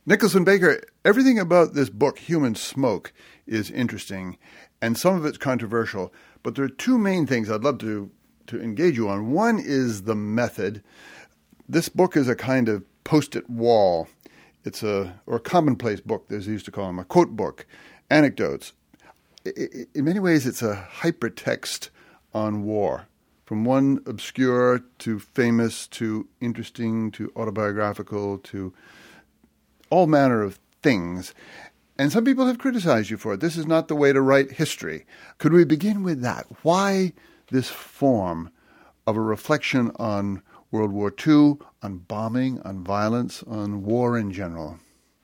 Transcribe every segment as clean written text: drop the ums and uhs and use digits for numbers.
Nicholas and Baker, everything about this book, Human Smoke, is interesting, and some of it's controversial. But there are two main things I'd love to engage you on. One is the method. This book is a kind of post-it wall. It's a commonplace book, as they used to call them, a quote book, anecdotes. In many ways, it's a hypertext on war, from one obscure to famous to interesting to autobiographical to all manner of things. And some people have criticized you for it. This is not the way to write history. Could we begin with that? Why this form of a reflection on World War II, on bombing, on violence, on war in general?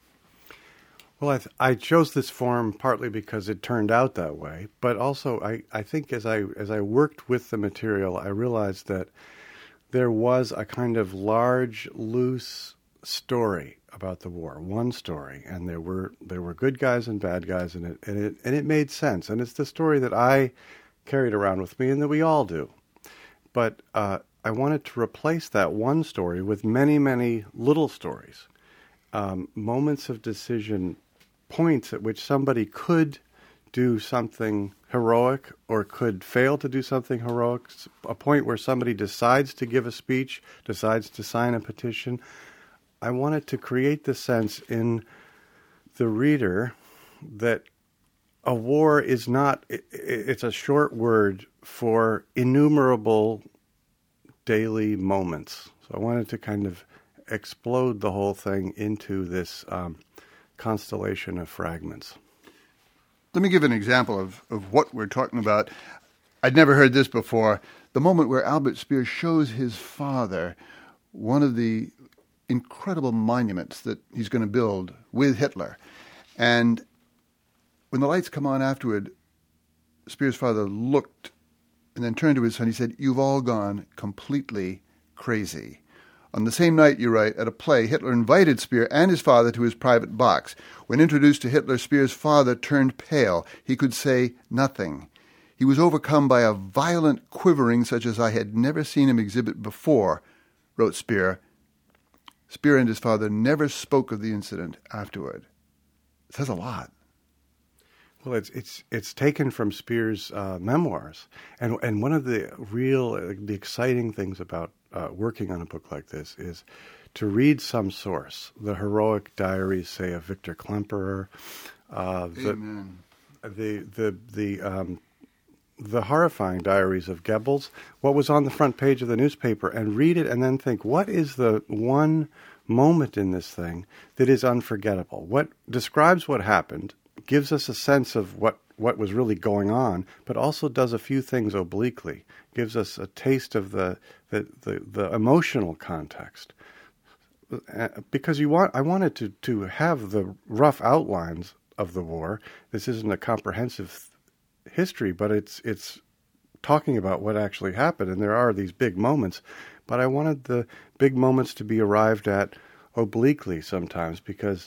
Well, I chose this form partly because it turned out that way, but also I think as I worked with the material, I realized that there was a kind of large, loose story about the war, one story, and there were good guys and bad guys in it, and it made sense, and it's the story that I carried around with me and that we all do. But I wanted to replace that one story with many, many little stories, moments of decision, points at which somebody could do something heroic or could fail to do something heroic, a point where somebody decides to give a speech, decides to sign a petition. I wanted to create the sense in the reader that a war is not, it's a short word for innumerable daily moments. So I wanted to kind of explode the whole thing into this constellation of fragments. Let me give an example of what we're talking about. I'd never heard this before. The moment where Albert Speer shows his father one of the incredible monuments that he's going to build with Hitler. And when the lights come on afterward, Speer's father looked and then turned to his son. He said, "You've all gone completely crazy." On the same night, you write, at a play, Hitler invited Speer and his father to his private box. When introduced to Hitler, Speer's father turned pale. He could say nothing. He was overcome by a violent quivering such as I had never seen him exhibit before, wrote Speer. Speer and his father never spoke of the incident afterward. It says a lot. Well, it's taken from Speer's memoirs, and one of the the exciting things about working on a book like this is to read some source. The heroic diaries, say, of Victor Klemperer, the horrifying diaries of Goebbels, what was on the front page of the newspaper, and read it and then think, what is the one moment in this thing that is unforgettable? What describes what happened, gives us a sense of what was really going on, but also does a few things obliquely, gives us a taste of the emotional context. Because I wanted to have the rough outlines of the war. This isn't a comprehensive history, but it's talking about what actually happened, and there are these big moments. But I wanted the big moments to be arrived at obliquely sometimes, because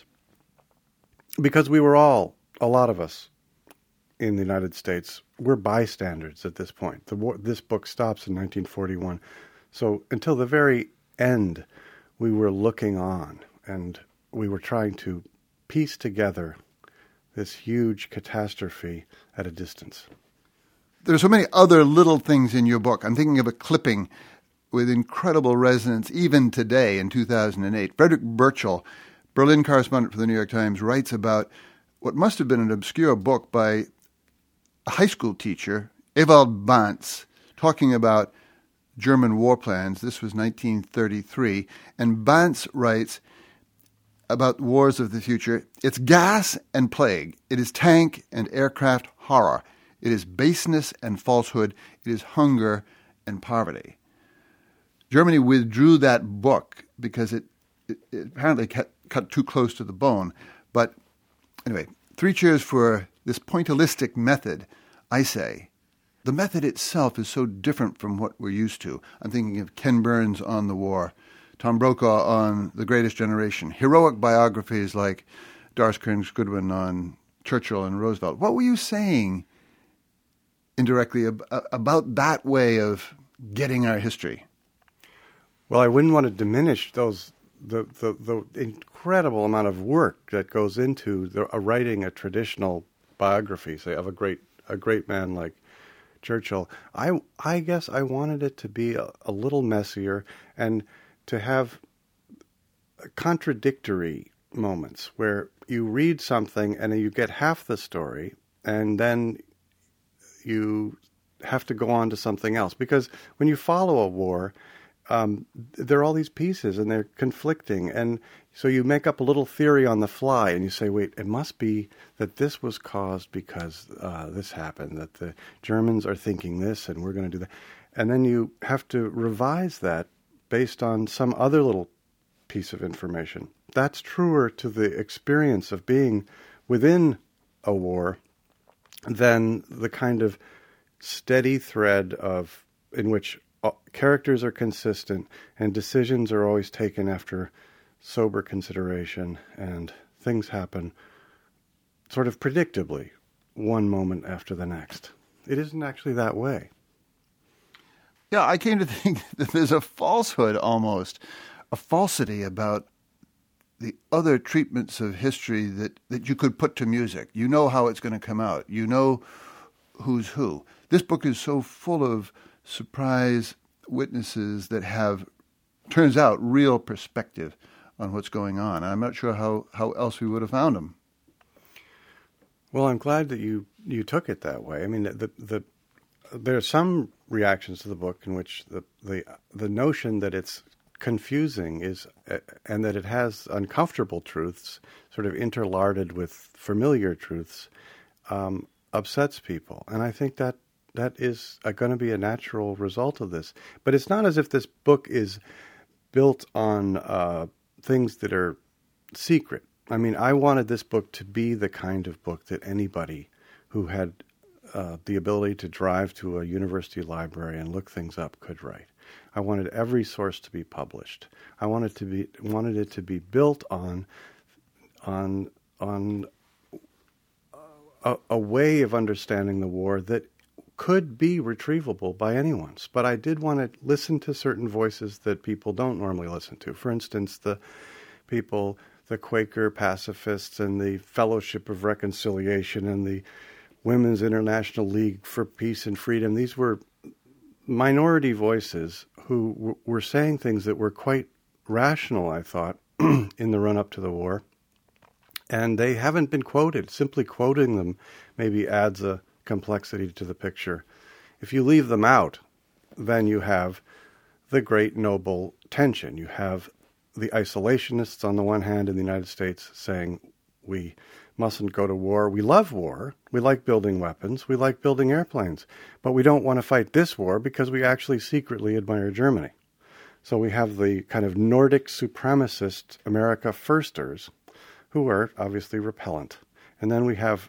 we were all, a lot of us in the United States, we're bystanders at this point. This book stops in 1941. So until the very end, we were looking on, and we were trying to piece together this huge catastrophe at a distance. There are so many other little things in your book. I'm thinking of a clipping with incredible resonance even today in 2008. Frederick Burchell, Berlin correspondent for the New York Times, writes about what must have been an obscure book by a high school teacher, Ewald Bantz, talking about German war plans. This was 1933. And Bantz writes about wars of the future: it's gas and plague. It is tank and aircraft horror. It is baseness and falsehood. It is hunger and poverty. Germany withdrew that book because it apparently cut too close to the bone. But anyway, 3 cheers for this pointillistic method, I say. The method itself is so different from what we're used to. I'm thinking of Ken Burns on the war, Tom Brokaw on The Greatest Generation, heroic biographies like Doris Kearns Goodwin on Churchill and Roosevelt. What were you saying indirectly about that way of getting our history? Well, I wouldn't want to diminish those the incredible amount of work that goes into writing a traditional biography, say, of a great man like Churchill. I guess I wanted it to be a little messier and to have contradictory moments where you read something and you get half the story and then you have to go on to something else. Because when you follow a war, there are all these pieces and they're conflicting. And so you make up a little theory on the fly and you say, wait, it must be that this was caused because this happened, that the Germans are thinking this and we're going to do that. And then you have to revise that based on some other little piece of information. That's truer to the experience of being within a war than the kind of steady thread in which characters are consistent and decisions are always taken after sober consideration and things happen sort of predictably one moment after the next. It isn't actually that way. Yeah, I came to think that there's a falsehood almost, a falsity about the other treatments of history that you could put to music. You know how it's going to come out. You know who's who. This book is so full of surprise witnesses that have, turns out, real perspective on what's going on. I'm not sure how else we would have found them. Well, I'm glad that you took it that way. I mean, there are some reactions to the book in which the notion that it's confusing and that it has uncomfortable truths sort of interlarded with familiar truths upsets people. And I think that is going to be a natural result of this. But it's not as if this book is built on things that are secret. I mean, I wanted this book to be the kind of book that anybody who had the ability to drive to a university library and look things up could write. I wanted every source to be published. I wanted it to be built on a way of understanding the war that could be retrievable by anyone's. But I did want to listen to certain voices that people don't normally listen to. For instance, the Quaker pacifists and the Fellowship of Reconciliation and the Women's International League for Peace and Freedom. These were minority voices who were saying things that were quite rational, I thought, in the run-up to the war. And they haven't been quoted. Simply quoting them maybe adds a complexity to the picture. If you leave them out, then you have the great noble tension. You have the isolationists on the one hand in the United States saying we mustn't go to war. We love war. We like building weapons. We like building airplanes. But we don't want to fight this war because we actually secretly admire Germany. So we have the kind of Nordic supremacist America firsters who are obviously repellent. And then we have,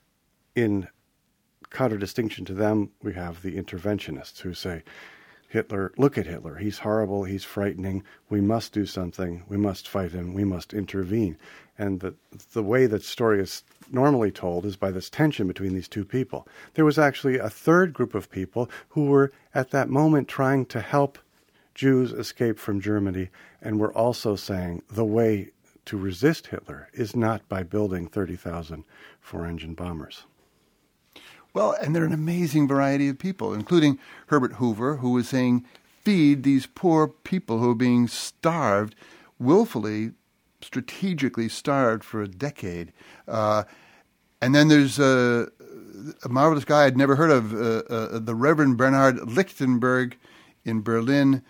in contradistinction to them, we have the interventionists who say, Hitler, look at Hitler. He's horrible. He's frightening. We must do something. We must fight him. We must intervene. And the way that story is normally told is by this tension between these two people. There was actually a third group of people who were at that moment trying to help Jews escape from Germany and were also saying the way to resist Hitler is not by building 30,000 four-engine bombers. Well, and there are an amazing variety of people, including Herbert Hoover, who was saying, feed these poor people who are being starved, willfully, strategically starved for a decade. And then there's a marvelous guy I'd never heard of, the Reverend Bernhard Lichtenberg in Berlin,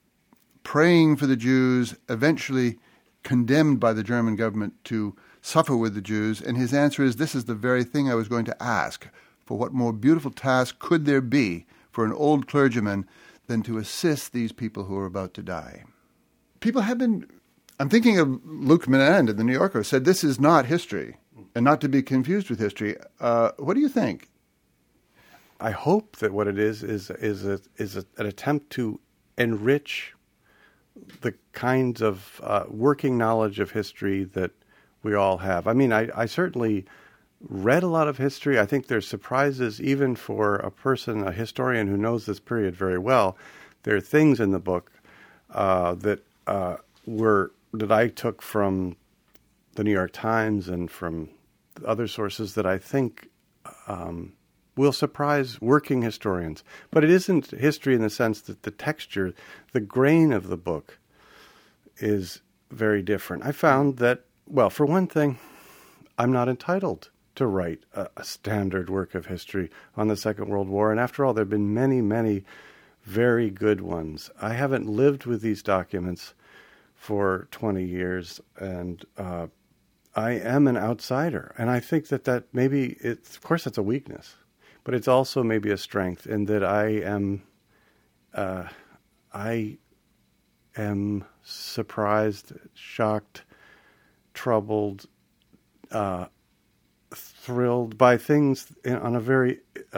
praying for the Jews, eventually condemned by the German government to suffer with the Jews. And his answer is, this is the very thing I was going to ask. For what more beautiful task could there be for an old clergyman than to assist these people who are about to die? People have been, I'm thinking of Luc Menand in The New Yorker, said this is not history and not to be confused with history. What do you think? I hope that what it is an attempt to enrich the kinds of working knowledge of history that we all have. I mean, I certainly read a lot of history. I think there's surprises even for a historian who knows this period very well. There are things in the book that were that I took from the New York Times and from other sources that I think will surprise working historians. But it isn't history in the sense that the texture, the grain of the book is very different. I found that, well, for one thing, I'm not entitled to write a standard work of history on the Second World War. And after all, there have been many, many very good ones. I haven't lived with these documents for 20 years, and I am an outsider. And I think that maybe, of course, that's a weakness, but it's also maybe a strength in that I am surprised, shocked, troubled, thrilled by things on a very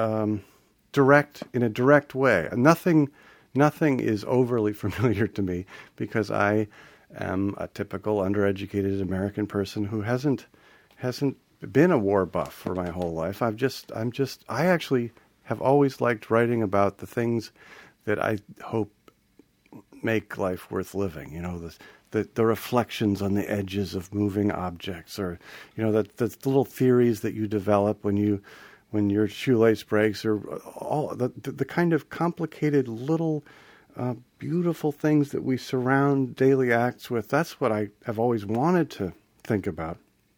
direct way. Nothing is overly familiar to me because I am a typical undereducated American person who hasn't been a war buff for my whole life. I actually have always liked writing about the things that I hope make life worth living. You know, the reflections on the edges of moving objects, or the little theories that you develop when your shoelace breaks, or all the kind of complicated little beautiful things that we surround daily acts with. That's what I have always wanted to think about.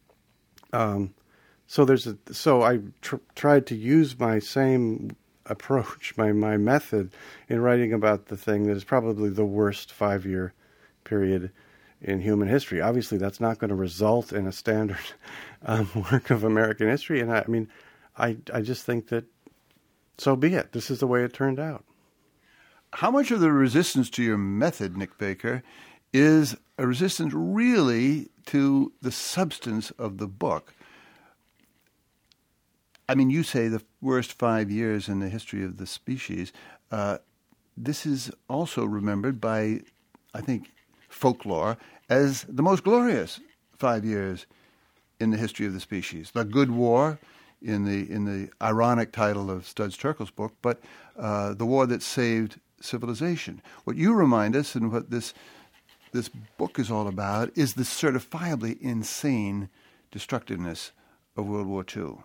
So I tried to use my same approach, my method in writing about the thing that is probably the worst 5-year period in human history. Obviously, that's not going to result in a standard work of American history. And I just think that so be it. This is the way it turned out. How much of the resistance to your method, Nick Baker, is a resistance really to the substance of the book? I mean, you say the worst 5 years in the history of the species. This is also remembered by, I think, folklore as the most glorious 5 years in the history of the species. The Good War, in the ironic title of Studs Terkel's book, but the war that saved civilization. What you remind us, and what this book is all about, is the certifiably insane destructiveness of World War II.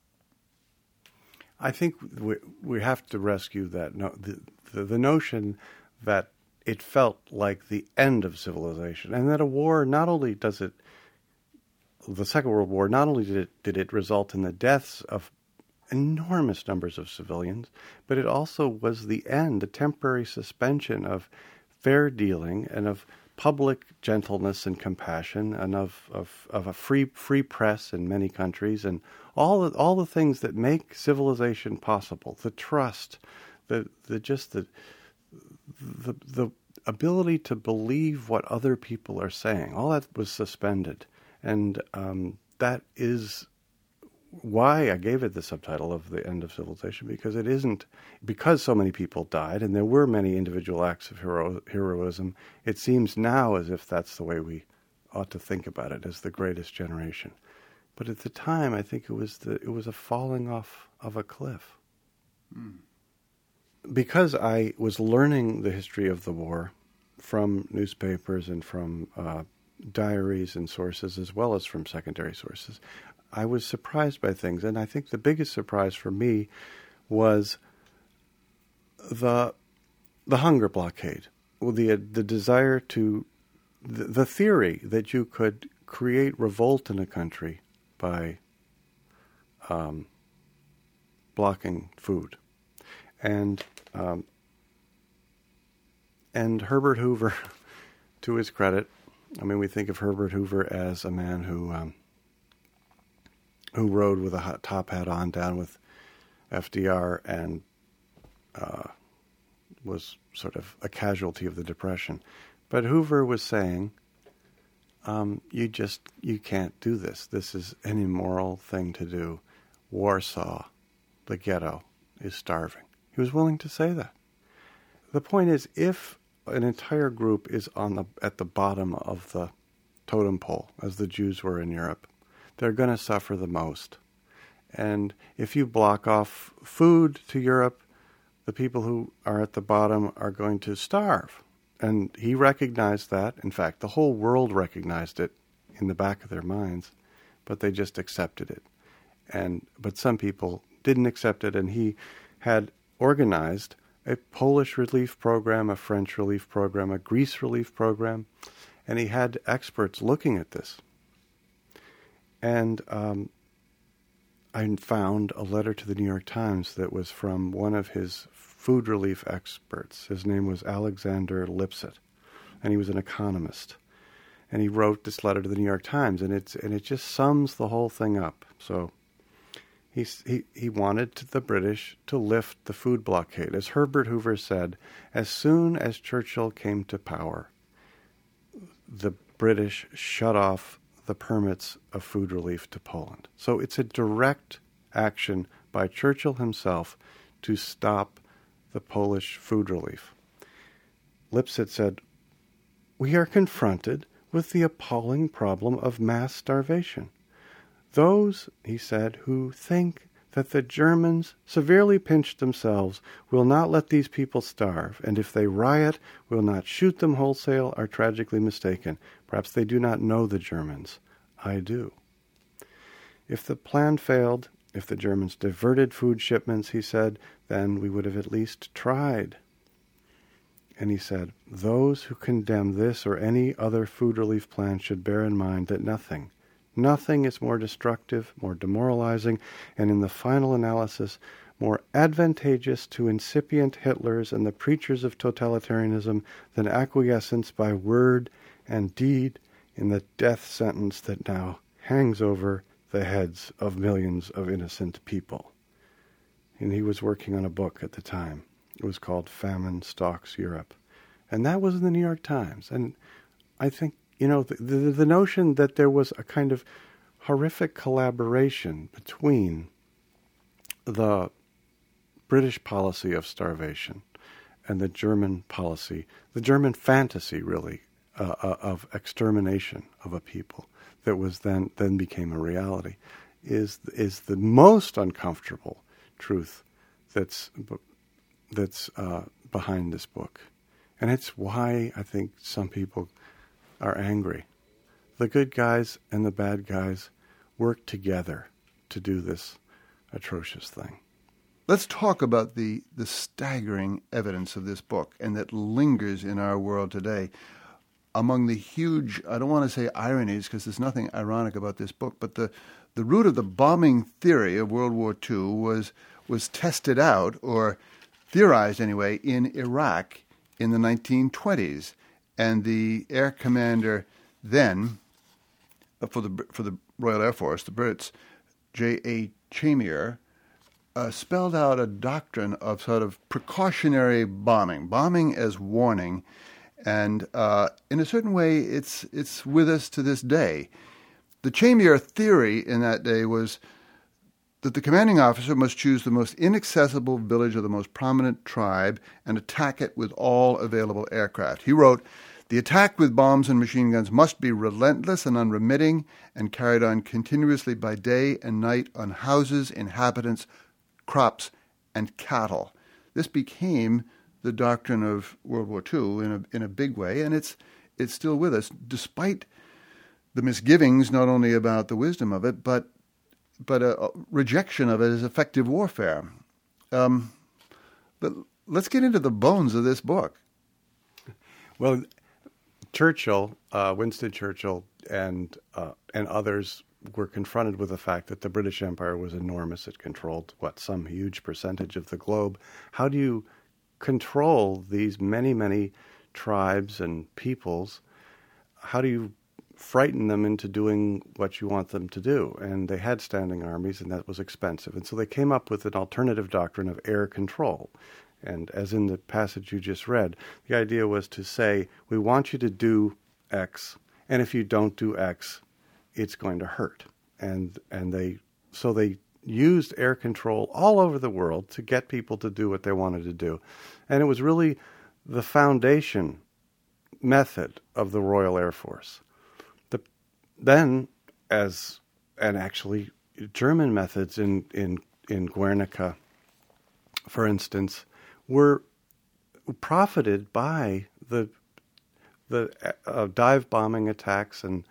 I think we have to rescue that the notion that it felt like the end of civilization, and that a war, the Second World War, not only did it result in the deaths of enormous numbers of civilians, but it also was the end, the temporary suspension of fair dealing and of public gentleness and compassion, and of a free press in many countries, and all the things that make civilization possible. The trust, the ability to believe what other people are saying. All that was suspended, and that is why I gave it the subtitle of The End of Civilization, because so many people died, and there were many individual acts of heroism. It seems now as if that's the way we ought to think about it, as the greatest generation. But at the time, I think it was a falling off of a cliff. Mm. Because I was learning the history of the war from newspapers and from diaries and sources, as well as from secondary sources, I was surprised by things. And I think the biggest surprise for me was the hunger blockade, the desire the theory that you could create revolt in a country by blocking food. And Herbert Hoover, to his credit, we think of Herbert Hoover as a man who rode with a top hat on down with FDR and was sort of a casualty of the Depression. But Hoover was saying, you can't do this. This is an immoral thing to do. Warsaw, the ghetto, is starving. He was willing to say that. The point is, if an entire group is at the bottom of the totem pole, as the Jews were in Europe, they're going to suffer the most. And if you block off food to Europe, the people who are at the bottom are going to starve. And he recognized that. In fact, the whole world recognized it in the back of their minds, but they just accepted it. But some people didn't accept it, and he had organized a Polish relief program, a French relief program, a Greece relief program, and he had experts looking at this. And I found a letter to the New York Times that was from one of his food relief experts. His name was Alexander Lipset, and he was an economist. And he wrote this letter to the New York Times, and it just sums the whole thing up. So he wanted the British to lift the food blockade. As Herbert Hoover said, as soon as Churchill came to power, the British shut off the permits of food relief to Poland. So it's a direct action by Churchill himself to stop the Polish food relief. Lipset said, "We are confronted with the appalling problem of mass starvation. Those," he said, "who think that the Germans, severely pinched themselves, will not let these people starve, and if they riot, will not shoot them wholesale, are tragically mistaken. Perhaps they do not know the Germans. I do." If the plan failed, if the Germans diverted food shipments, he said, then we would have at least tried. And he said, those who condemn this or any other food relief plan should bear in mind that nothing is more destructive, more demoralizing, and in the final analysis, more advantageous to incipient Hitlers and the preachers of totalitarianism than acquiescence by word and deed in the death sentence that now hangs over the heads of millions of innocent people. And he was working on a book at the time. It was called Famine Stalks Europe. And that was in the New York Times. And I think, the notion that there was a kind of horrific collaboration between the British policy of starvation and the German policy, the German fantasy, really, of extermination of a people that was then became a reality, is the most uncomfortable truth that's behind this book. And it's why I think some people are angry. The good guys and the bad guys work together to do this atrocious thing. Let's talk about the staggering evidence of this book and that lingers in our world today. Among the huge, I don't want to say ironies because there's nothing ironic about this book, but the root of the bombing theory of World War II was tested out, or theorized anyway, in Iraq in the 1920s. And the air commander then, for the Royal Air Force, the Brits, J.A. Chamier, spelled out a doctrine of sort of precautionary bombing as warning. And in a certain way, it's with us to this day. The Chamier theory in that day was that the commanding officer must choose the most inaccessible village of the most prominent tribe and attack it with all available aircraft. He wrote, "The attack with bombs and machine guns must be relentless and unremitting and carried on continuously by day and night on houses, inhabitants, crops, and cattle." This became the doctrine of World War II in a big way, and it's still with us, despite the misgivings not only about the wisdom of it, but a rejection of it as effective warfare. But let's get into the bones of this book. Well, Churchill, Winston Churchill, and others were confronted with the fact that the British Empire was enormous. It controlled, some huge percentage of the globe. How do you control these many, many tribes and peoples? How do you frighten them into doing what you want them to do? And they had standing armies, and that was expensive. And so they came up with an alternative doctrine of air control. And as in the passage you just read, the idea was to say, we want you to do X, and if you don't do X, it's going to hurt. And they used air control all over the world to get people to do what they wanted to do. And it was really the foundation method of the Royal Air Force. Actually German methods in Guernica, for instance, were profited by the the dive bombing attacks and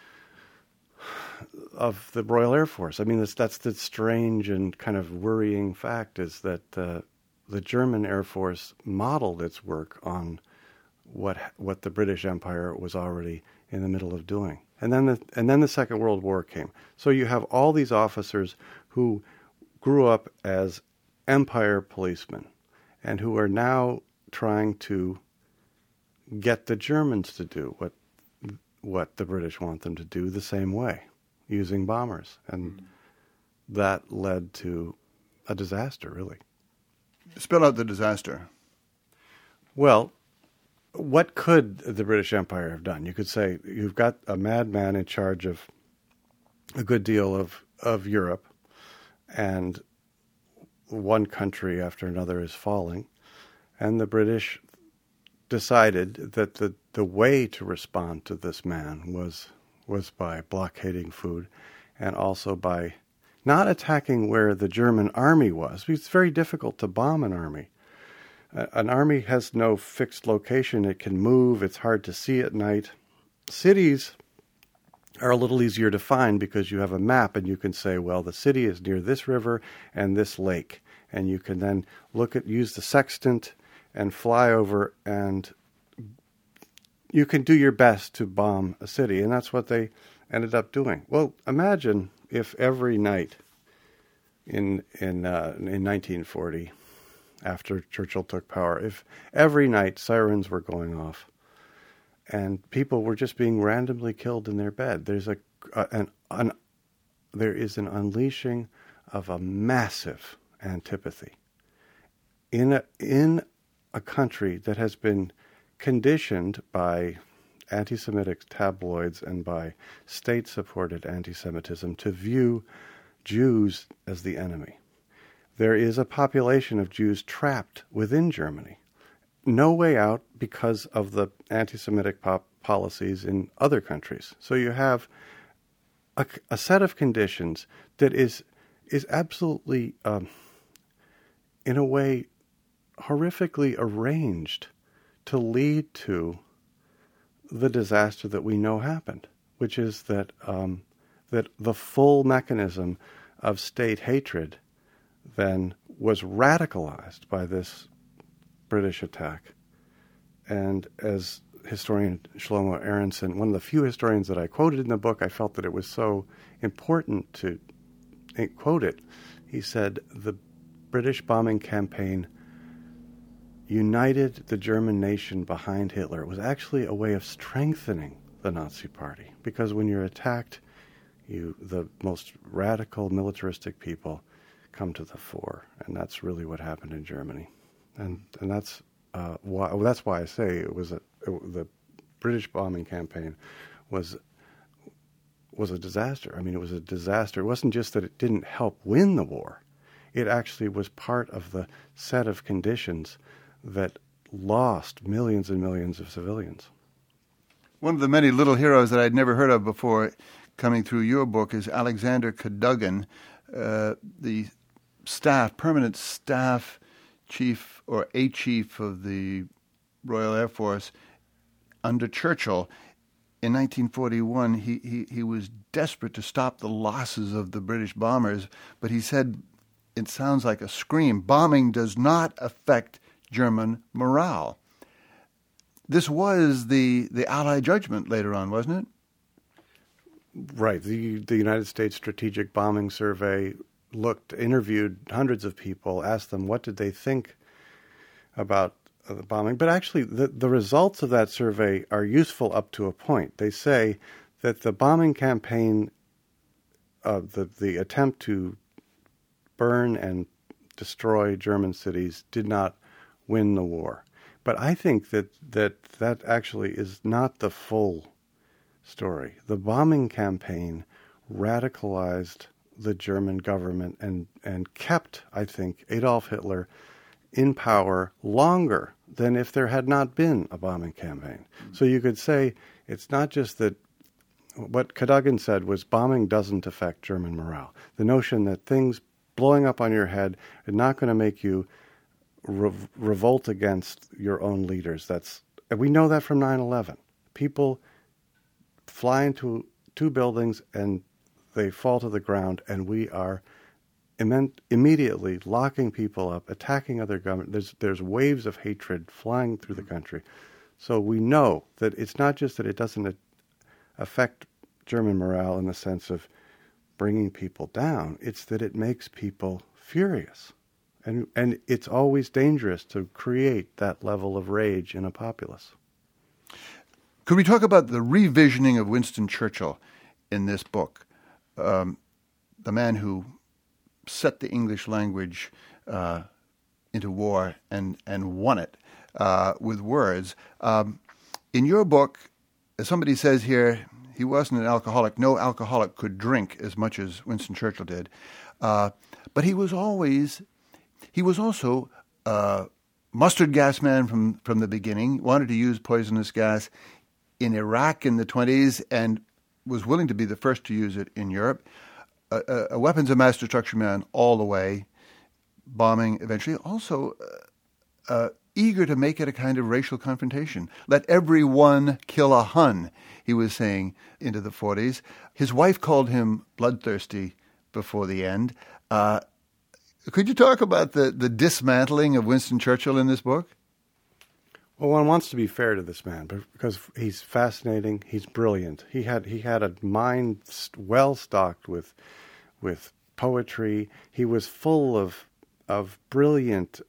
of the Royal Air Force. I mean, that's the strange and kind of worrying fact is that the German Air Force modeled its work on what the British Empire was already in the middle of doing. And then the Second World War came. So you have all these officers who grew up as empire policemen and who are now trying to get the Germans to do what the British want them to do the same way, using bombers. And that led to a disaster, really. Spell out the disaster. Well, what could the British Empire have done? You could say you've got a madman in charge of a good deal of Europe, and one country after another is falling, and the British decided that the way to respond to this man was by blockading food, and also by not attacking where the German army was. It's very difficult to bomb an army. An army has no fixed location. It can move. It's hard to see at night. Cities are a little easier to find because you have a map and you can say, well, the city is near this river and this lake. And you can then use the sextant and fly over, and you can do your best to bomb a city. And that's what they ended up doing. Well, imagine if every night in 1940, after Churchill took power, if every night sirens were going off and people were just being randomly killed in their bed. There is an unleashing of a massive antipathy in a country that has been conditioned by anti-Semitic tabloids and by state-supported anti-Semitism to view Jews as the enemy. There is a population of Jews trapped within Germany. No way out because of the anti-Semitic policies in other countries. So you have a set of conditions that is absolutely, in a way, horrifically arranged to lead to the disaster that we know happened, which is that the full mechanism of state hatred then was radicalized by this British attack. And as historian Shlomo Aronson, one of the few historians that I quoted in the book, I felt that it was so important to quote it. He said, the British bombing campaign united the German nation behind Hitler. It was actually a way of strengthening the Nazi Party, because when you're attacked, the most radical militaristic people come to the fore, and that's really what happened in Germany, and that's why I say the British bombing campaign was a disaster. I mean, it was a disaster. It wasn't just that it didn't help win the war; it actually was part of the set of conditions that lost millions and millions of civilians. One of the many little heroes that I'd never heard of before coming through your book is Alexander Cadogan, the permanent staff chief or a chief of the Royal Air Force under Churchill. In 1941, he was desperate to stop the losses of the British bombers, but he said, it sounds like a scream, bombing does not affect German morale. This was the Allied judgment later on, wasn't it? Right. The United States Strategic Bombing Survey interviewed hundreds of people, asked them what did they think about the bombing. But actually, the results of that survey are useful up to a point. They say that the bombing campaign, the attempt to burn and destroy German cities, did not win the war. But I think that actually is not the full story. The bombing campaign radicalized the German government and kept, I think, Adolf Hitler in power longer than if there had not been a bombing campaign. So you could say it's not just that what Cadogan said was bombing doesn't affect German morale. The notion that things blowing up on your head are not going to make you revolt against your own leaders. That's And we know that from 9/11. People fly into two buildings and they fall to the ground, and we are immediately locking people up, attacking other governments. There's waves of hatred flying through the country. So we know that it's not just that it doesn't affect German morale in the sense of bringing people down, it's that it makes people furious. And it's always dangerous to create that level of rage in a populace. Could we talk about the revisioning of Winston Churchill in this book? The man who set the English language into war and won it with words. In your book, as somebody says here, he wasn't an alcoholic. No alcoholic could drink as much as Winston Churchill did. But he was also mustard gas man from the beginning, wanted to use poisonous gas in Iraq in the 1920s and was willing to be the first to use it in Europe. A weapons of mass destruction man all the way, bombing eventually. Also eager to make it a kind of racial confrontation. Let everyone kill a Hun, he was saying into the 40s. His wife called him bloodthirsty before the end. Could you talk about the dismantling of Winston Churchill in this book? Well, one wants to be fair to this man because he's fascinating. He's brilliant. He had a mind well stocked with poetry. He was full of brilliant,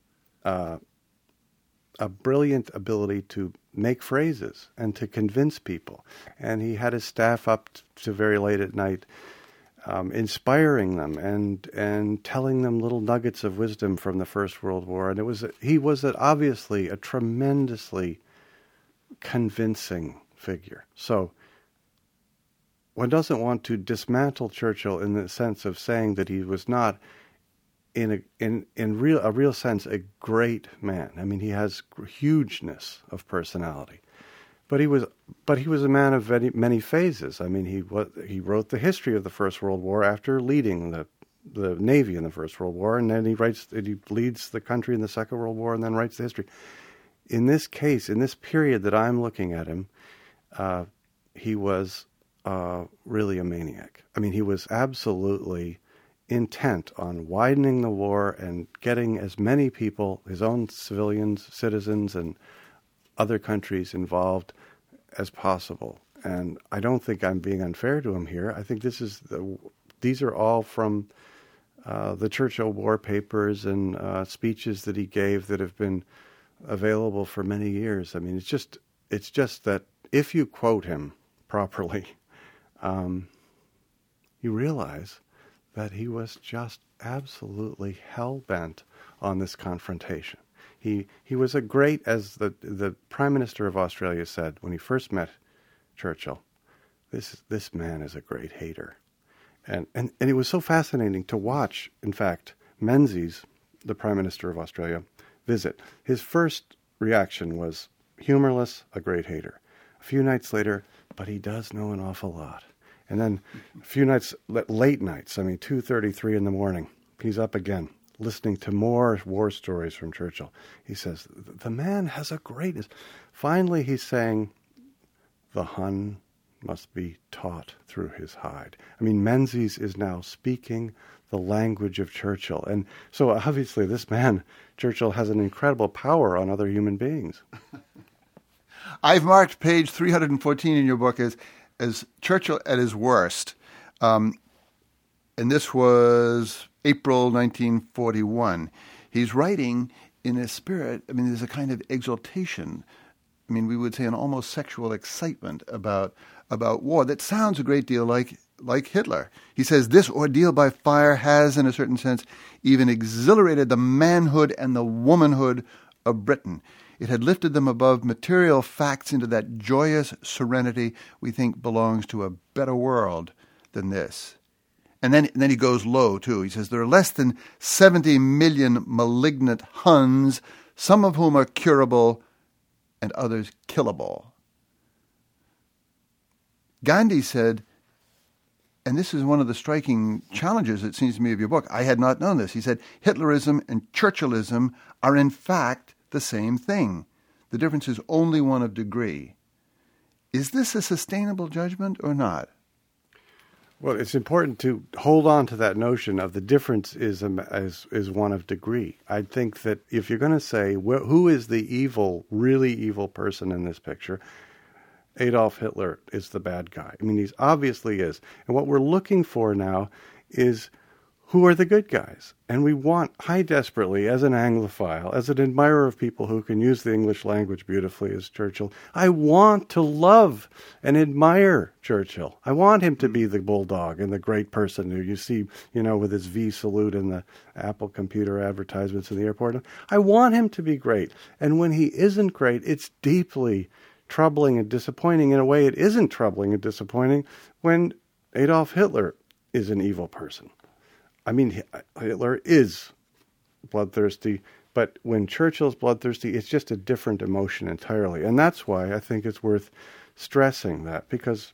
a brilliant ability to make phrases and to convince people. And he had his staff up to very late at night, inspiring them and telling them little nuggets of wisdom from the First World War. And he was obviously a tremendously convincing figure. So one doesn't want to dismantle Churchill in the sense of saying that he was not, in a real sense, a great man. I mean, he has hugeness of personality. But he was a man of many phases. I mean, he wrote the history of the First World War after leading the Navy in the First World War, and then he leads the country in the Second World War, and then writes the history. In this case, in this period that I'm looking at him, he was really a maniac. I mean, he was absolutely intent on widening the war and getting as many people, his own civilians, citizens, and other countries involved as possible. And I don't think I'm being unfair to him here. I think these are all from the Churchill War Papers and speeches that he gave that have been available for many years. I mean, it's just that if you quote him properly, you realize that he was just absolutely hell-bent on this confrontation. He was a great, as the Prime Minister of Australia said when he first met Churchill, this man is a great hater. And it was so fascinating to watch, in fact, Menzies, the Prime Minister of Australia, visit. His first reaction was humorless, a great hater. A few nights later, but he does know an awful lot. And then a few nights, late nights, 2:30, 3 in the morning, he's up again, listening to more war stories from Churchill. He says, the man has a greatness. Finally, he's saying, the Hun must be taught through his hide. I mean, Menzies is now speaking the language of Churchill. And so obviously this man, Churchill, has an incredible power on other human beings. I've marked page 314 in your book as Churchill at his worst. And this was April 1941. He's writing in a spirit, there's a kind of exaltation. We would say an almost sexual excitement about war that sounds a great deal like Hitler. He says, this ordeal by fire has, in a certain sense, even exhilarated the manhood and the womanhood of Britain. It had lifted them above material facts into that joyous serenity we think belongs to a better world than this. And then he goes low, too. He says, there are less than 70 million malignant Huns, some of whom are curable and others killable. Gandhi said, and this is one of the striking challenges, it seems to me, of your book. I had not known this. He said, Hitlerism and Churchillism are in fact the same thing. The difference is only one of degree. Is this a sustainable judgment or not? Well, it's important to hold on to that notion of the difference is one of degree. I think that if you're going to say who is the really evil person in this picture, Adolf Hitler is the bad guy. I mean, he obviously is. And what we're looking for now is who are the good guys? And I desperately, as an Anglophile, as an admirer of people who can use the English language beautifully as Churchill, I want to love and admire Churchill. I want him to be the bulldog and the great person who you see, with his V salute in the Apple computer advertisements in the airport. I want him to be great. And when he isn't great, it's deeply troubling and disappointing. In a way, it isn't troubling and disappointing when Adolf Hitler is an evil person. I mean, Hitler is bloodthirsty, but when Churchill's bloodthirsty, it's just a different emotion entirely. And that's why I think it's worth stressing that, because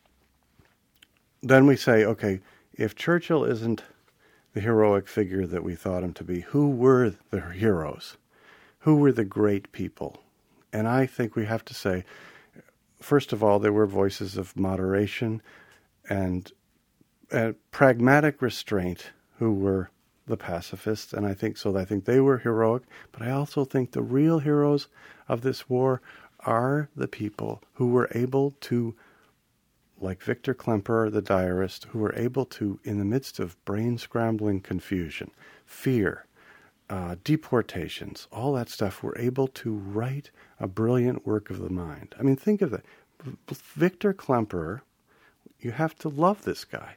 then we say, okay, if Churchill isn't the heroic figure that we thought him to be, who were the heroes? Who were the great people? And I think we have to say, first of all, there were voices of moderation and pragmatic restraint who were the pacifists, and I think they were heroic, but I also think the real heroes of this war are the people who were able to, like Victor Klemperer, the diarist, who were able to, in the midst of brain-scrambling confusion, fear, deportations, all that stuff, were able to write a brilliant work of the mind. I mean, think of that. Victor Klemperer, you have to love this guy,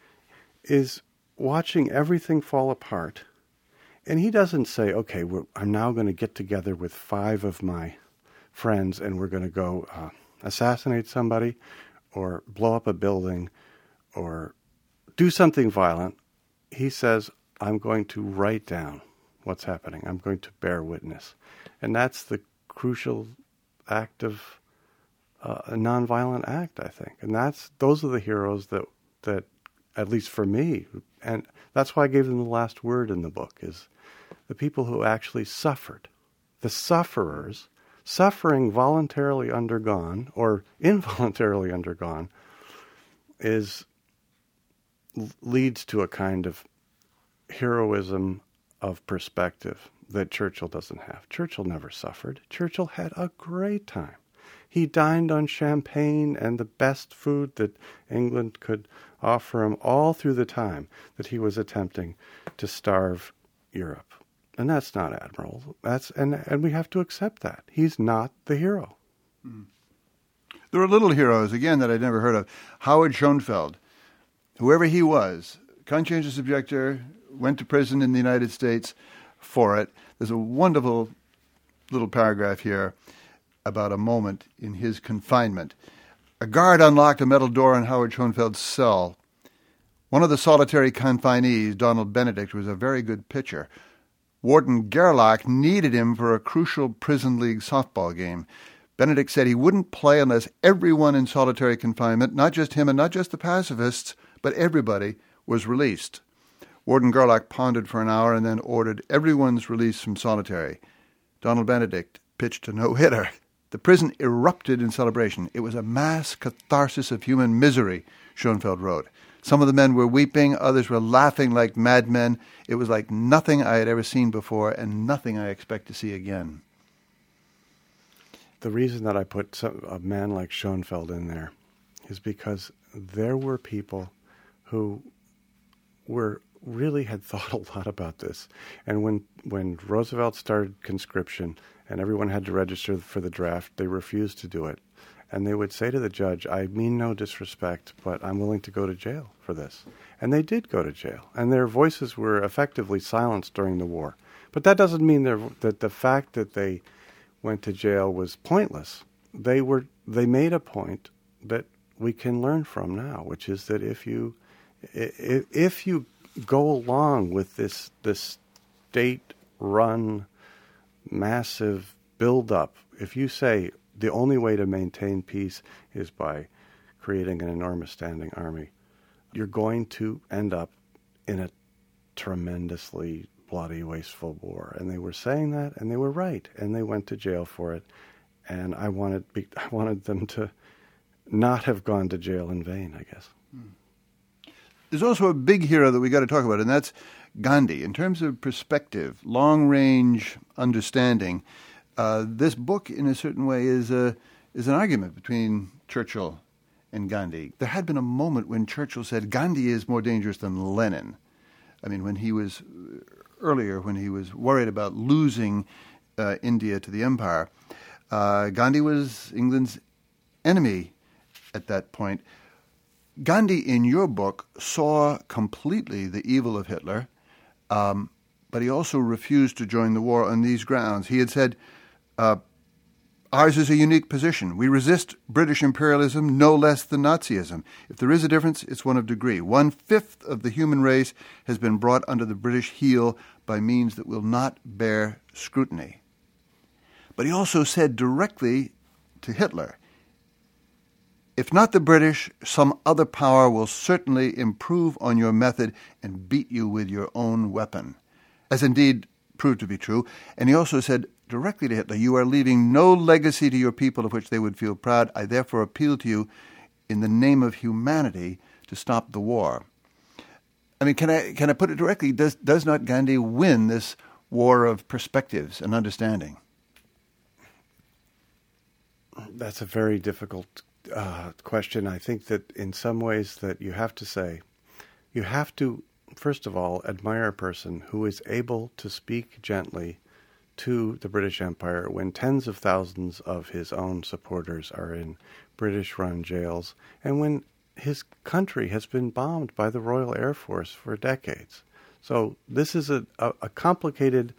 is watching everything fall apart, and he doesn't say, okay, I'm now going to get together with 5 of my friends and we're going to go assassinate somebody or blow up a building or do something violent. He says, I'm going to write down what's happening. I'm going to bear witness. And that's the crucial act of a nonviolent act, I think. And those are the heroes that at least for me, and that's why I gave them the last word in the book, is the people who actually suffered. The sufferers, suffering voluntarily undergone or involuntarily undergone, leads to a kind of heroism of perspective that Churchill doesn't have. Churchill never suffered. Churchill had a great time. He dined on champagne and the best food that England could offer him all through the time that he was attempting to starve Europe. And that's not admirable. And we have to accept that. He's not the hero. There are little heroes, again, that I'd never heard of. Howard Schoenfeld, whoever he was, conscientious objector, went to prison in the United States for it. There's a wonderful little paragraph here about a moment in his confinement. A guard unlocked a metal door in Howard Schoenfeld's cell. One of the solitary confinees, Donald Benedict, was a very good pitcher. Warden Gerlach needed him for a crucial prison league softball game. Benedict said he wouldn't play unless everyone in solitary confinement, not just him and not just the pacifists, but everybody, was released. Warden Gerlach pondered for an hour and then ordered everyone's release from solitary. Donald Benedict pitched a no-hitter. The prison erupted in celebration. It was a mass catharsis of human misery, Schoenfeld wrote. Some of the men were weeping, others were laughing like madmen. It was like nothing I had ever seen before and nothing I expect to see again. The reason that I put a man like Schoenfeld in there is because there were people who really had thought a lot about this. And when Roosevelt started conscription and everyone had to register for the draft, they refused to do it. And they would say to the judge, I mean no disrespect, but I'm willing to go to jail for this. And they did go to jail. And their voices were effectively silenced during the war. But that doesn't mean that the fact that they went to jail was pointless. They made a point that we can learn from now, which is that if you go along with this state-run massive build-up, if you say the only way to maintain peace is by creating an enormous standing army, you're going to end up in a tremendously bloody, wasteful war. And they were saying that, and they were right, and they went to jail for it. And I wanted them to not have gone to jail in vain, I guess. There's also a big hero that we got to talk about, and that's Gandhi. In terms of perspective, long-range understanding, this book, in a certain way, is an argument between Churchill and Gandhi. There had been a moment when Churchill said Gandhi is more dangerous than Lenin. I mean, when he was worried about losing India to the empire, Gandhi was England's enemy at that point. Gandhi, in your book, saw completely the evil of Hitler, but he also refused to join the war on these grounds. He had said, ours is a unique position. We resist British imperialism no less than Nazism. If there is a difference, it's one of degree. 1/5 of the human race has been brought under the British heel by means that will not bear scrutiny. But he also said directly to Hitler, if not the British, some other power will certainly improve on your method and beat you with your own weapon, as indeed proved to be true. And he also said directly to Hitler, you are leaving no legacy to your people of which they would feel proud. I therefore appeal to you in the name of humanity to stop the war. I mean, can I put it directly? Does not Gandhi win this war of perspectives and understanding? That's a very difficult question. I think that in some ways that you have to, first of all, admire a person who is able to speak gently to the British Empire when tens of thousands of his own supporters are in British-run jails, and when his country has been bombed by the Royal Air Force for decades. So this is a complicated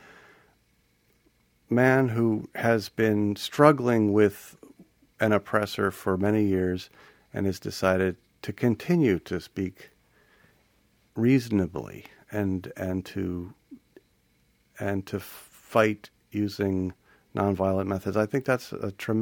man who has been struggling with an oppressor for many years and has decided to continue to speak reasonably and to fight using nonviolent methods. I think that's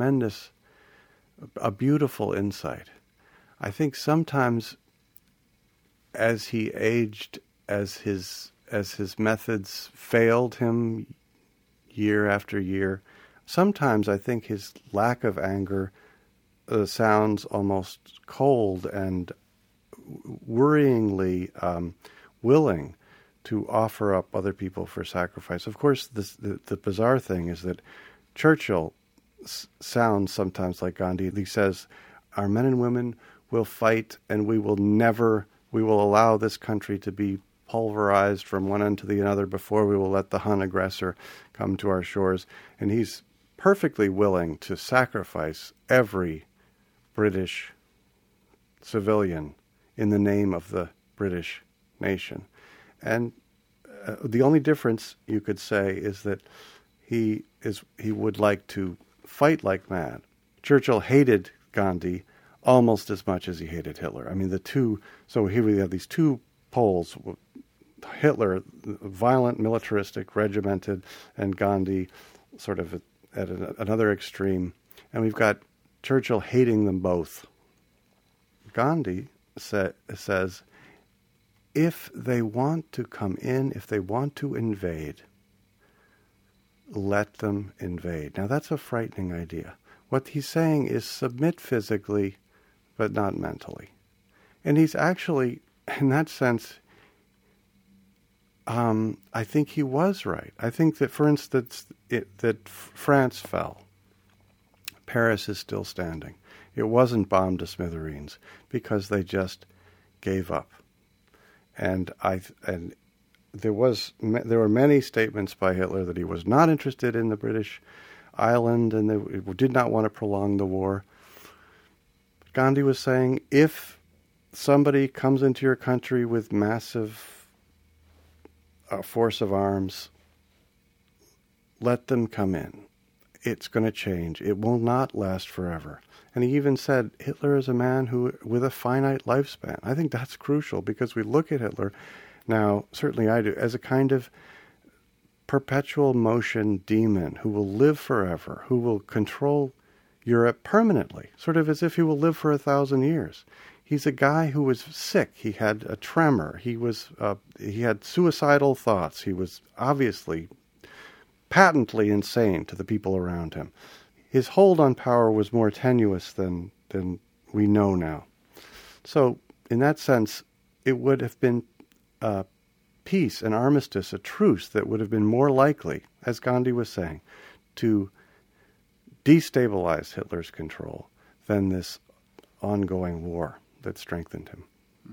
a beautiful insight. I think sometimes as he aged, as his methods failed him year after year, sometimes I think his lack of anger sounds almost cold and worryingly willing to offer up other people for sacrifice. Of course, the bizarre thing is that Churchill sounds sometimes like Gandhi. He says, our men and women will fight and we will allow this country to be pulverized from one end to the other before we will let the Hun aggressor come to our shores. And he's perfectly willing to sacrifice every British civilian in the name of the British nation. And the only difference, you could say, is that he would like to fight like mad. Churchill hated Gandhi almost as much as he hated Hitler. I mean, so here we have these two poles, Hitler, violent, militaristic, regimented, and Gandhi sort of at another extreme. And we've got Churchill hating them both. Gandhi says, if they want to come in, if they want to invade, let them invade. Now that's a frightening idea. What he's saying is submit physically, but not mentally. And he's actually, in that sense, I think he was right. I think that, for instance, that France fell. Paris is still standing. It wasn't bombed to smithereens because they just gave up. And there were many statements by Hitler that he was not interested in the British island and they did not want to prolong the war. Gandhi was saying, if somebody comes into your country with massive force of arms, let them come in. It's going to change. It will not last forever. And he even said Hitler is a man who with a finite lifespan. I think that's crucial because we look at Hitler now, certainly I do, as a kind of perpetual motion demon who will live forever, who will control Europe permanently, sort of as if he will live for 1,000 years. He's a guy who was sick. He had a tremor. He had suicidal thoughts. He was obviously patently insane to the people around him. His hold on power was more tenuous than we know now. So, in that sense, it would have been peace, an armistice, a truce that would have been more likely, as Gandhi was saying, to destabilize Hitler's control than this ongoing war that strengthened him.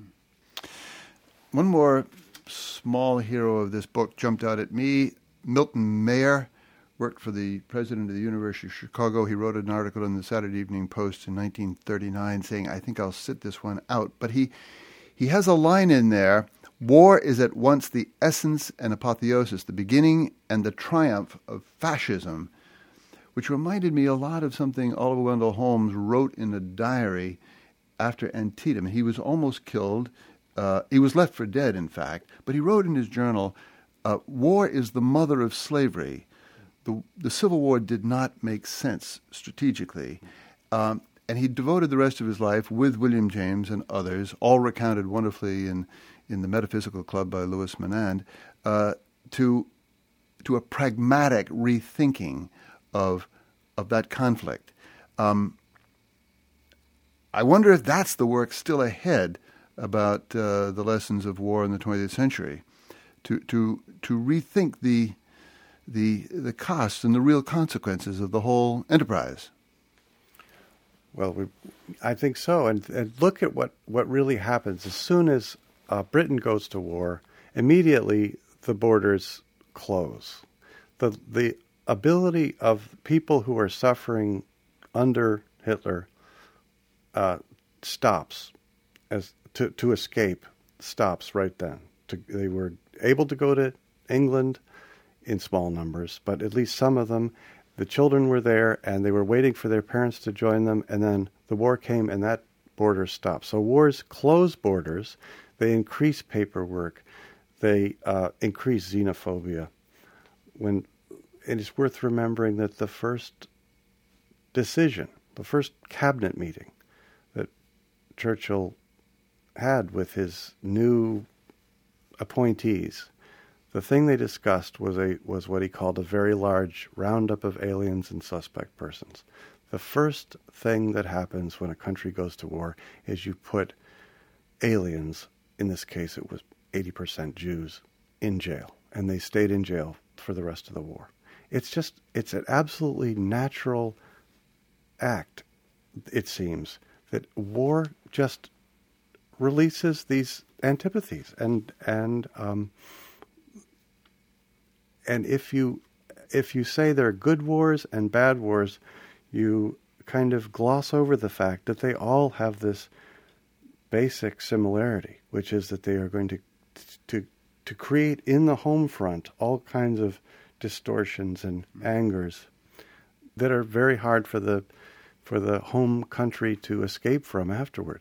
One more small hero of this book jumped out at me. Milton Mayer worked for the president of the University of Chicago. He wrote an article in the Saturday Evening Post in 1939 saying, I think I'll sit this one out. But he has a line in there, war is at once the essence and apotheosis, the beginning and the triumph of fascism, which reminded me a lot of something Oliver Wendell Holmes wrote in a diary after Antietam. He was almost killed. He was left for dead, in fact. But he wrote in his journal, war is the mother of slavery. The Civil War did not make sense strategically. And he devoted the rest of his life with William James and others, all recounted wonderfully in the Metaphysical Club by Louis Menand, to a pragmatic rethinking of that conflict. I wonder if that's the work still ahead about the lessons of war in the 20th century, to rethink the costs and the real consequences of the whole enterprise. Well, I think so. And look at what really happens. As soon as Britain goes to war, immediately the borders close. The ability of people who are suffering under Hitler stops, as to escape stops right then. They were able to go to England in small numbers, but at least some of them, the children were there and they were waiting for their parents to join them, and then the war came and that border stopped. So wars close borders, they increase paperwork, they increase xenophobia. When it is worth remembering that the first decision, the first cabinet meeting that Churchill had with his new appointees, the thing they discussed was what he called a very large roundup of aliens and suspect persons. The first thing that happens when a country goes to war is you put aliens, in this case it was 80% Jews, in jail. And they stayed in jail for the rest of the war. It's an absolutely natural act, it seems, that war just releases these antipathies. And if you say there are good wars and bad wars, you kind of gloss over the fact that they all have this basic similarity, which is that they are going to create in the home front all kinds of distortions and angers that are very hard for the home country to escape from afterward.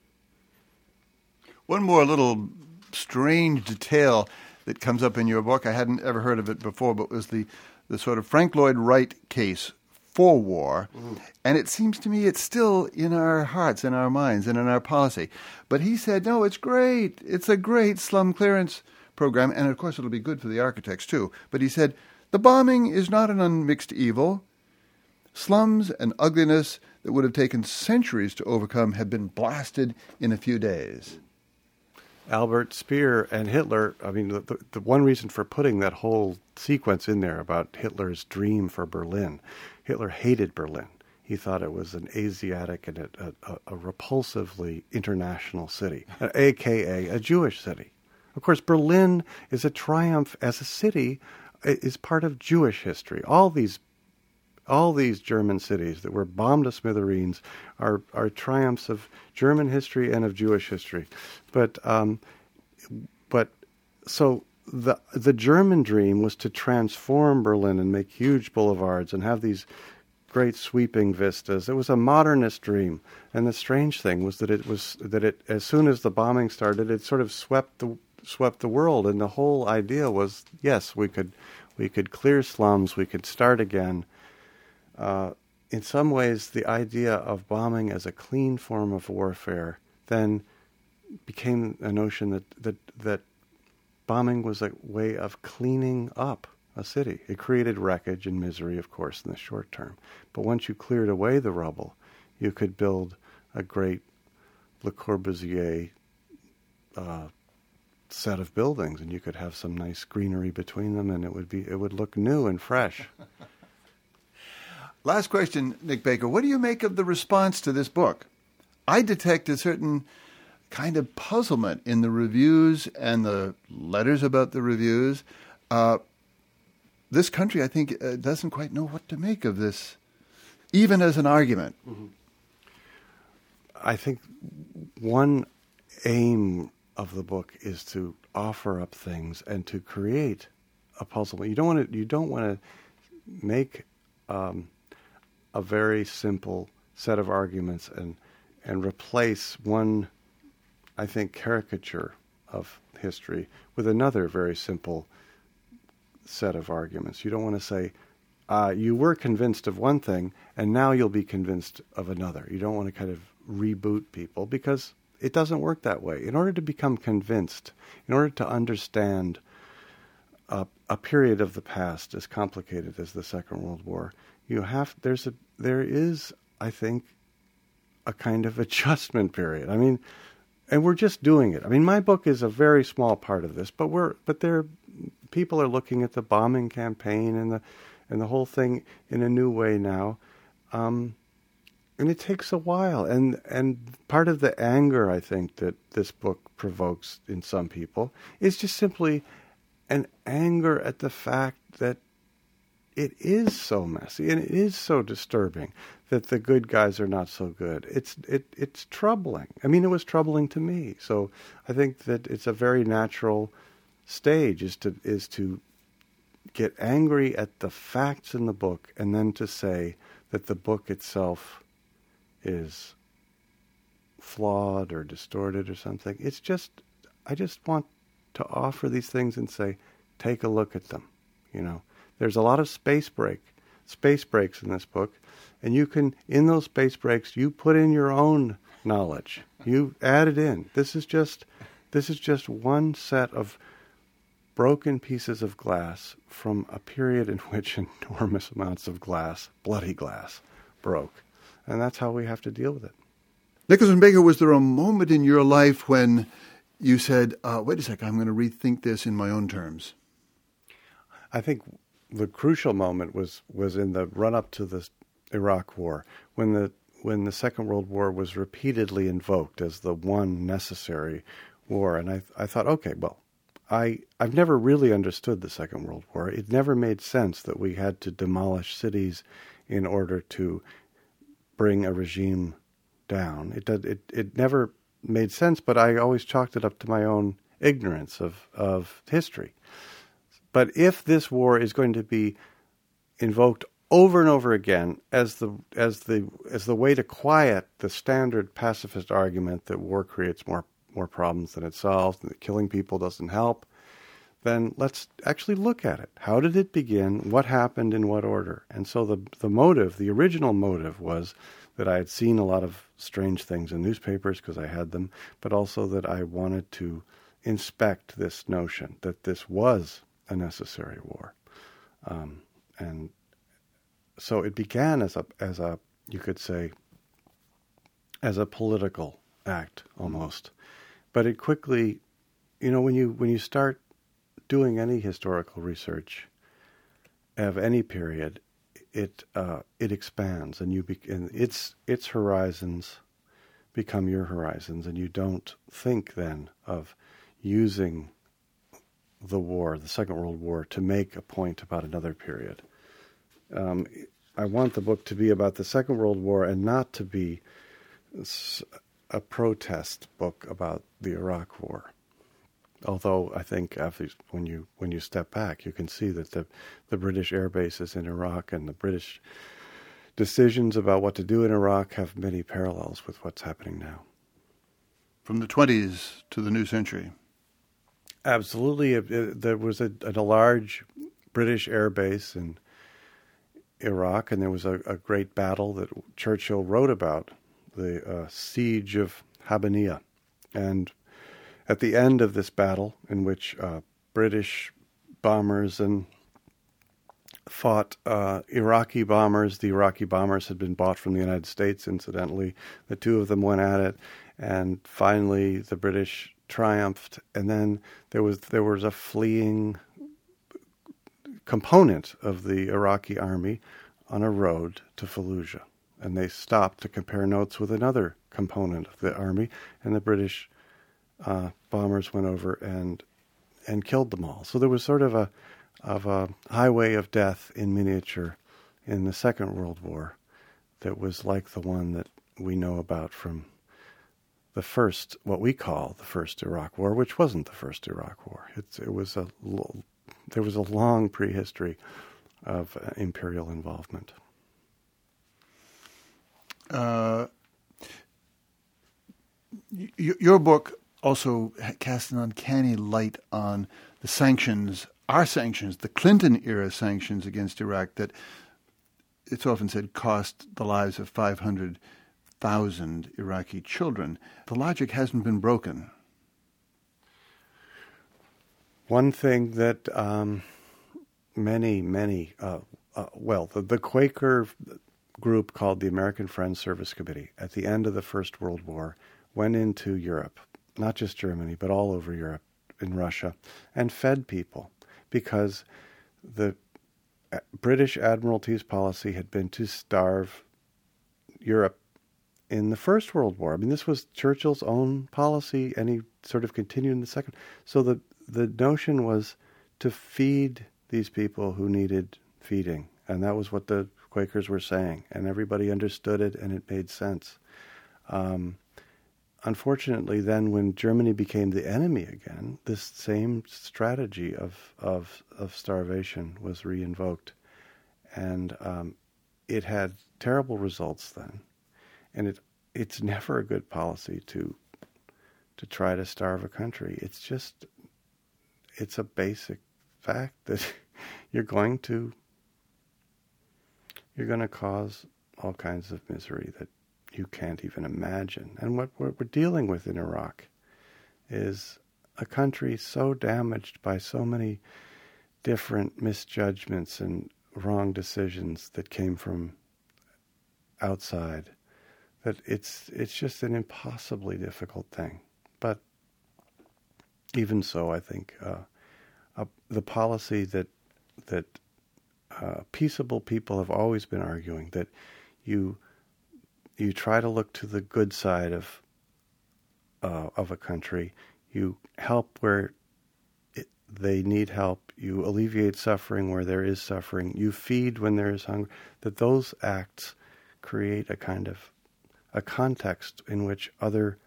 One more little strange detail that comes up in your book, I hadn't ever heard of it before, but was the sort of Frank Lloyd Wright case for war. Mm. And it seems to me it's still in our hearts, in our minds, and in our policy. But he said, no, it's great. It's a great slum clearance program, and of course it'll be good for the architects too. But he said, the bombing is not an unmixed evil. Slums and ugliness that would have taken centuries to overcome have been blasted in a few days. Albert Speer and Hitler, I mean, the one reason for putting that whole sequence in there about Hitler's dream for Berlin, Hitler hated Berlin. He thought it was an Asiatic and a repulsively international city, a.k.a. a Jewish city. Of course, Berlin is a triumph as a city, is part of Jewish history. All these German cities that were bombed to smithereens are triumphs of German history and of Jewish history. But so the German dream was to transform Berlin and make huge boulevards and have these great sweeping vistas. It was a modernist dream, and the strange thing was that it as soon as the bombing started, it sort of swept the world, and the whole idea was, yes, we could clear slums, we could start again. In some ways, the idea of bombing as a clean form of warfare then became a notion that bombing was a way of cleaning up a city. It created wreckage and misery, of course, in the short term. But once you cleared away the rubble, you could build a great Le Corbusier set of buildings, and you could have some nice greenery between them, and it would look new and fresh. Last question, Nick Baker. What do you make of the response to this book? I detect a certain kind of puzzlement in the reviews and the letters about the reviews. This country, I think, doesn't quite know what to make of this, even as an argument. Mm-hmm. I think one aim of the book is to offer up things and to create a puzzle. You don't want to make a very simple set of arguments and replace one, I think, caricature of history with another very simple set of arguments. You don't want to say, you were convinced of one thing, and now you'll be convinced of another. You don't want to kind of reboot people, because it doesn't work that way. In order to become convinced, in order to understand a period of the past as complicated as the Second World War, there is, I think, a kind of adjustment period. I mean, and we're just doing it. I mean, my book is a very small part of this, but people are looking at the bombing campaign and the whole thing in a new way now. And it takes a while. And part of the anger, I think, that this book provokes in some people is just simply an anger at the fact that it is so messy and it is so disturbing that the good guys are not so good. It's troubling. I mean, it was troubling to me. So I think that it's a very natural stage is to get angry at the facts in the book and then to say that the book itself is flawed or distorted or something. I just want to offer these things and say, take a look at them. You know, there's a lot of space breaks in this book, and you can, in those space breaks, you put in your own knowledge. You add it in. This is just one set of broken pieces of glass from a period in which enormous amounts of glass, bloody glass, broke. And that's how we have to deal with it. Nicholas Baker, was there a moment in your life when you said, wait a second, I'm going to rethink this in my own terms? I think the crucial moment was in the run-up to the Iraq War, when the Second World War was repeatedly invoked as the one necessary war. And I thought, okay, well, I've never really understood the Second World War. It never made sense that we had to demolish cities in order to bring a regime down. It never made sense, but I always chalked it up to my own ignorance of history. But if this war is going to be invoked over and over again as the way to quiet the standard pacifist argument that war creates more problems than it solves, and that killing people doesn't help, then let's actually look at it. How did it begin? What happened in what order? And so the original motive was that I had seen a lot of strange things in newspapers because I had them, but also that I wanted to inspect this notion that this was a necessary war. And so it began as a you could say, as a political act almost. But it quickly, when you start doing any historical research of any period, it expands, and its horizons become your horizons, and you don't think then of using the Second World War, to make a point about another period. I want the book to be about the Second World War and not to be a protest book about the Iraq War. Although I think when you step back, you can see that the British air bases in Iraq and the British decisions about what to do in Iraq have many parallels with what's happening now. From the 20s to the new century. Absolutely. There was a large British air base in Iraq, and there was a great battle that Churchill wrote about, the siege of Habbaniyah. And at the end of this battle, in which British bombers and fought Iraqi bombers. The Iraqi bombers had been bought from the United States, incidentally. The two of them went at it, and finally the British triumphed. And then there was a fleeing component of the Iraqi army on a road to Fallujah. And they stopped to compare notes with another component of the army, and the British bombers went over and killed them all. So there was sort of a highway of death in miniature in the Second World War that was like the one that we know about from the first, what we call the first Iraq War, which wasn't the first Iraq War. There was a long prehistory of imperial involvement. Your book also casts an uncanny light on the sanctions, the Clinton-era sanctions against Iraq that it's often said cost the lives of 500,000 Iraqi children. The logic hasn't been broken. One thing that the Quaker group called the American Friends Service Committee at the end of the First World War went into Europe, not just Germany, but all over Europe, in Russia, and fed people because the British Admiralty's policy had been to starve Europe in the First World War. I mean, this was Churchill's own policy, and he sort of continued in the Second. So the notion was to feed these people who needed feeding, and that was what the Quakers were saying, and everybody understood it, and it made sense. Unfortunately, then, when Germany became the enemy again, this same strategy of starvation was reinvoked, and it had terrible results then. And it's never a good policy to try to starve a country. It's a basic fact that you're going to cause all kinds of misery that you can't even imagine. And what we're dealing with in Iraq is a country so damaged by so many different misjudgments and wrong decisions that came from outside that it's just an impossibly difficult thing. But even so, I think the policy that peaceable people have always been arguing, that you try to look to the good side of a country. You help where they need help. You alleviate suffering where there is suffering. You feed when there is hunger. That those acts create a kind of a context in which other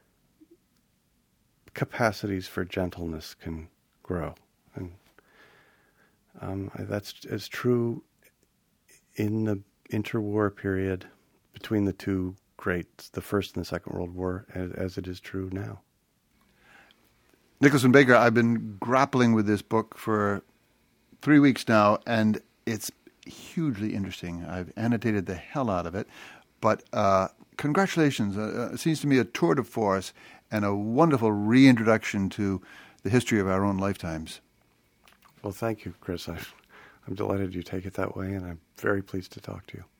capacities for gentleness can grow. And that's as true in the interwar period between the two greats, the First and the Second World War, as it is true now. Nicholson Baker, I've been grappling with this book for 3 weeks now, and it's hugely interesting. I've annotated the hell out of it, but congratulations. It seems to me a tour de force and a wonderful reintroduction to the history of our own lifetimes. Well, thank you, Chris. I'm delighted you take it that way, and I'm very pleased to talk to you.